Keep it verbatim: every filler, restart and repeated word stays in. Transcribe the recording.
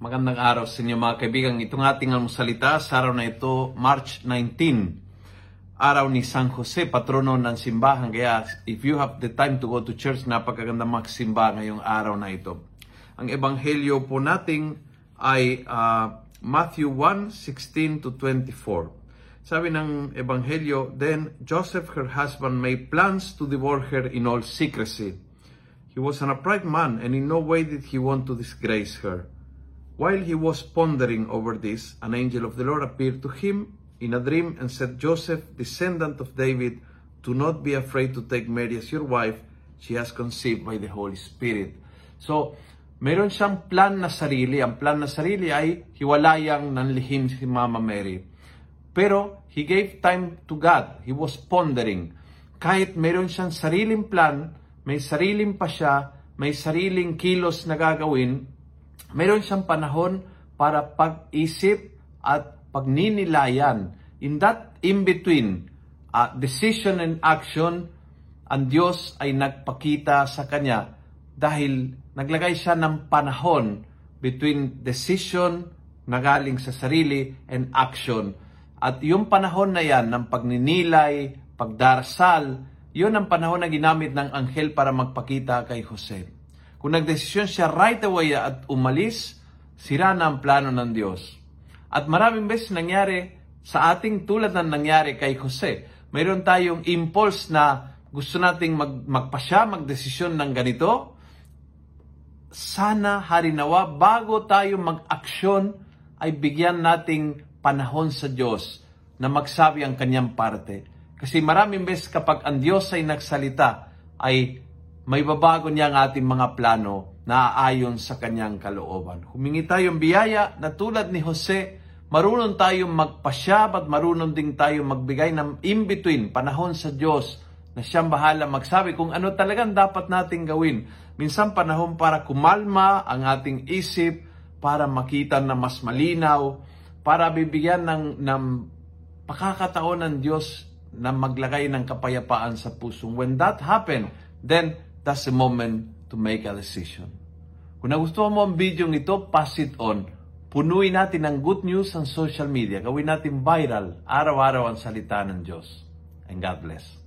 Magandang araw sa inyo mga kaibigan. Itong ating almusalita sa araw na ito, March nineteenth, araw ni San Jose, patrono ng simbahan. Kaya if you have the time to go to church, napakaganda magsimba ngayong araw na ito. Ang ebanghelyo po nating ay uh, Matthew one, sixteen to twenty-four. Sabi ng ebanghelyo, "Then Joseph, her husband, made plans to divorce her in all secrecy. He was an upright man, and in no way did he want to disgrace her. While he was pondering over this, an angel of the Lord appeared to him in a dream and said, 'Joseph, descendant of David, do not be afraid to take Mary as your wife. She has conceived by the Holy Spirit.'" So, meron siyang plan na sarili. Ang plan na sarili ay hiwalayang nanlihim si Mama Mary. Pero, he gave time to God. He was pondering. Kahit meron siyang sariling plan, may sariling pa siya, may sariling kilos na gagawin, meron siyang panahon para pag-isip at pagninilayan. In that in-between, uh, decision and action, ang Diyos ay nagpakita sa kanya dahil naglagay siya ng panahon between decision na galing sa sarili and action. At yung panahon na yan ng pagninilay, pagdarasal, yun ang panahon na ginamit ng anghel para magpakita kay Jose. Kung nagdesisyon siya right away at umalis, sira na ang plano ng Diyos. At maraming beses nangyari sa ating tulad ng nangyari kay Jose. Mayroon tayong impulse na gusto nating mag, magpasya, magdesisyon ng ganito. Sana, harinawa, bago tayo mag-aksyon, ay bigyan nating panahon sa Diyos na magsabi ang kanyang parte. Kasi maraming beses kapag ang Diyos ay nagsalita, ay may babago niya ang ating mga plano na aayon sa kanyang kalooban. Humingi tayong biyaya na tulad ni Jose, marunong tayong magpasyab at marunong din tayong magbigay ng in-between, panahon sa Diyos na siyang bahala magsabi kung ano talagang dapat nating gawin. Minsan panahon para kumalma ang ating isip, para makita na mas malinaw, para bibigyan ng, ng pakakataon ng Diyos na maglagay ng kapayapaan sa puso. When that happen, then that's the moment to make a decision. Kung nagustuhan mo ang video ito, pass it on. Punuin natin ng good news ang social media. Gawin natin viral, araw-araw ang salita ng Diyos. And God bless.